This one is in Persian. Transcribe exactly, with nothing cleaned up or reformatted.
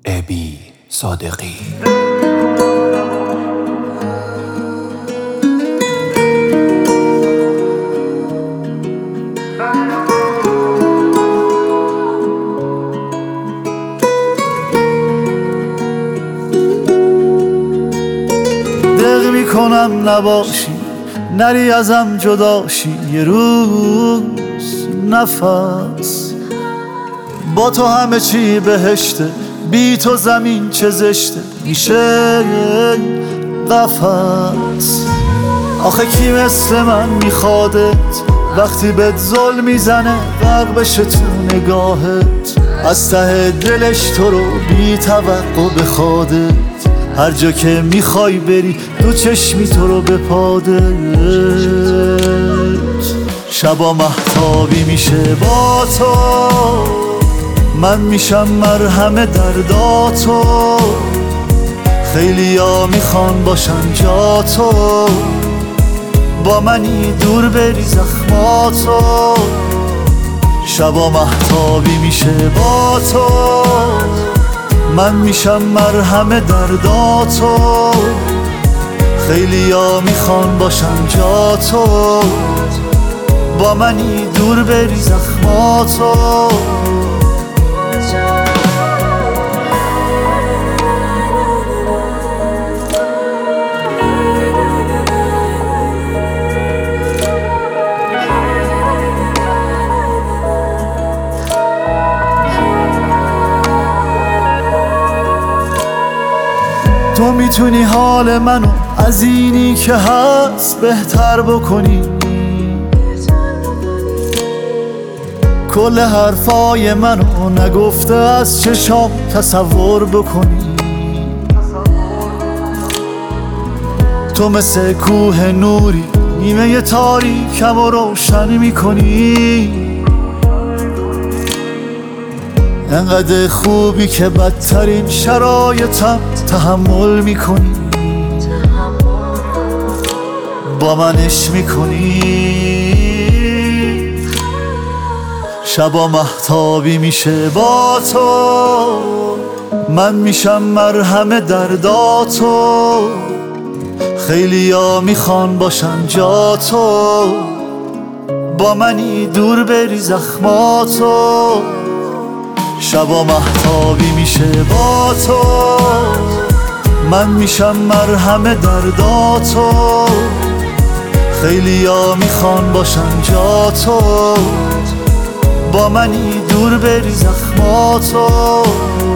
ابی صادقی. دق میکنم نباشی، نری ازم جداشی یه روز نفس. با تو همه چی بهشته، بی تو زمین چه زشته میشه قفس. آخه کی مثل من میخوادت وقتی بهت ظلم میزنه غرق بشه تو نگاهت، از ته دلش تو رو بی توقع بخوادت، هر جا که میخوای بری دو چشمی تو رو بپادت. شبا مهتابی میشه با تو، من میشم مرهم درداتو، خیلی ها میخوان باشن جا تو، با منی دور بری زخماتو. شبا مهتابی میشه با تو، من میشم مرهم درداتو، خیلی ها میخوان باشن جا تو، با منی دور بری زخماتو. تو میتونی حال منو از اینی که هست بهتر بکنی، کل حرفای منو نگفته از چشام تصور بکنی. تو مثل کوه نوری نیمه تاریکم و روشن میکنی، انقدر خوبی که بدترین شرایطم تحمل میکنی، با من عشق میکنی. شبا مهتابی میشه با تو، من میشم مرهم درداتو، خیلی ها میخوان باشن جا تو، با منی دور بری زخماتو. شبا مهتابی میشه با تو، من میشم مرهم درداتو، خیلی ها میخوان باشن جا تو، با منی دور بری زخماتو.